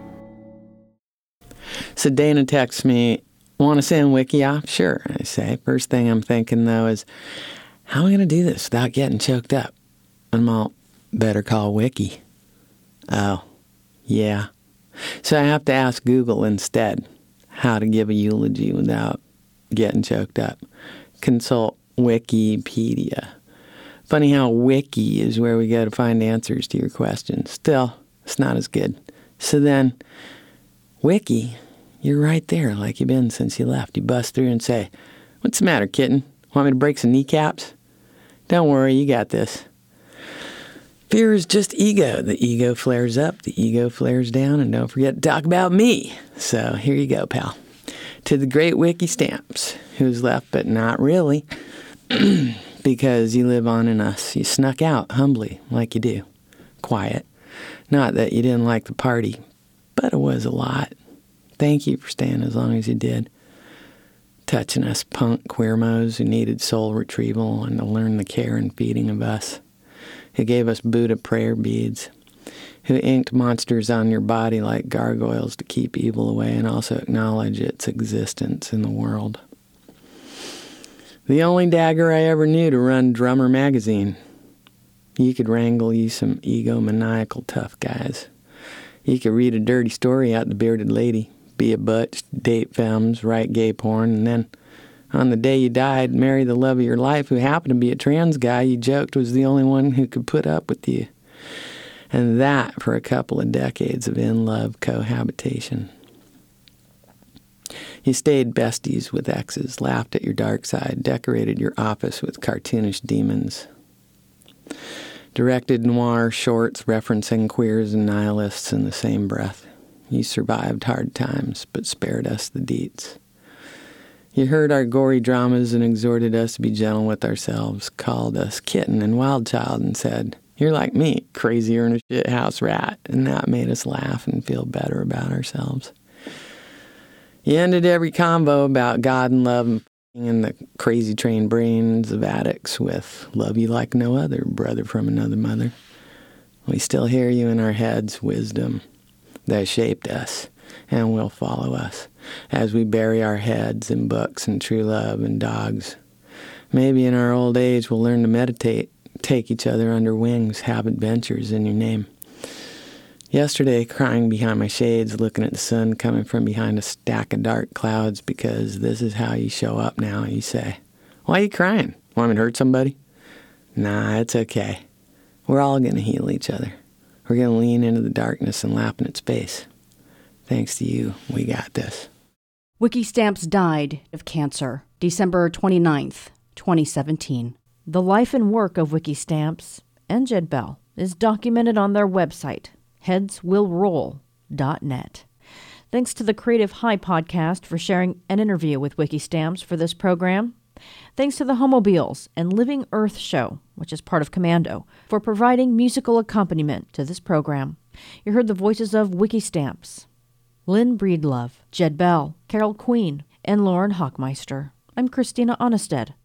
So Dana texts me, want to send Wiki off? Sure, I say. First thing I'm thinking, though, is how am I going to do this without getting choked up? I'm all, better call Wiki. Oh, yeah. So I have to ask Google instead how to give a eulogy without getting choked up. Consult Wikipedia. Funny how Wiki is where we go to find answers to your questions. Still, it's not as good. So then, Wiki, you're right there like you've been since you left. You bust through and say, what's the matter, kitten? Want me to break some kneecaps? Don't worry, you got this. Fear is just ego. The ego flares up, the ego flares down, and don't forget to talk about me. So here you go, pal. To the great Wiki Stamps, who's left but not really, because you live on in us. You snuck out humbly, like you do. Quiet. Not that you didn't like the party, but it was a lot. Thank you for staying as long as you did. Touching us punk queermos who needed soul retrieval and to learn the care and feeding of us. Who gave us Buddha prayer beads. Who inked monsters on your body like gargoyles to keep evil away and also acknowledge its existence in the world. The only dagger I ever knew to run Drummer magazine. You could wrangle you some egomaniacal tough guys. You could read a dirty story out the bearded lady, be a butch, date femmes, write gay porn, and then on the day you died, marry the love of your life who happened to be a trans guy you joked was the only one who could put up with you. And that for a couple of decades of in-love cohabitation. You stayed besties with exes, laughed at your dark side, decorated your office with cartoonish demons. Directed noir shorts referencing queers and nihilists in the same breath. You survived hard times, but spared us the deets. You heard our gory dramas and exhorted us to be gentle with ourselves, called us kitten and wild child, and said, you're like me, crazier than a shithouse rat, and that made us laugh and feel better about ourselves. You ended every convo about God and love and f***ing and the crazy trained brains of addicts with love you like no other, brother from another mother. We still hear you in our heads, wisdom that shaped us and will follow us as we bury our heads in books and true love and dogs. Maybe in our old age we'll learn to meditate, take each other under wings, have adventures in your name. Yesterday, crying behind my shades, looking at the sun coming from behind a stack of dark clouds because this is how you show up now. You say, why are you crying? Want me to hurt somebody? Nah, it's okay. We're all going to heal each other. We're going to lean into the darkness and laugh in its face. Thanks to you, we got this. Wiki Stamps died of cancer, December twenty-ninth, twenty seventeen. The life and work of Wiki Stamps and Jed Bell is documented on their website, heads will roll dot net. Thanks to the Creative High podcast for sharing an interview with Wiki Stamps for this program. Thanks to the Homobiles and Living Earth Show, which is part of Commando, for providing musical accompaniment to this program. You heard the voices of Wiki Stamps, Lynn Breedlove, Jed Bell, Carol Queen, and Lauren Hockmeister. I'm Christina Onnested.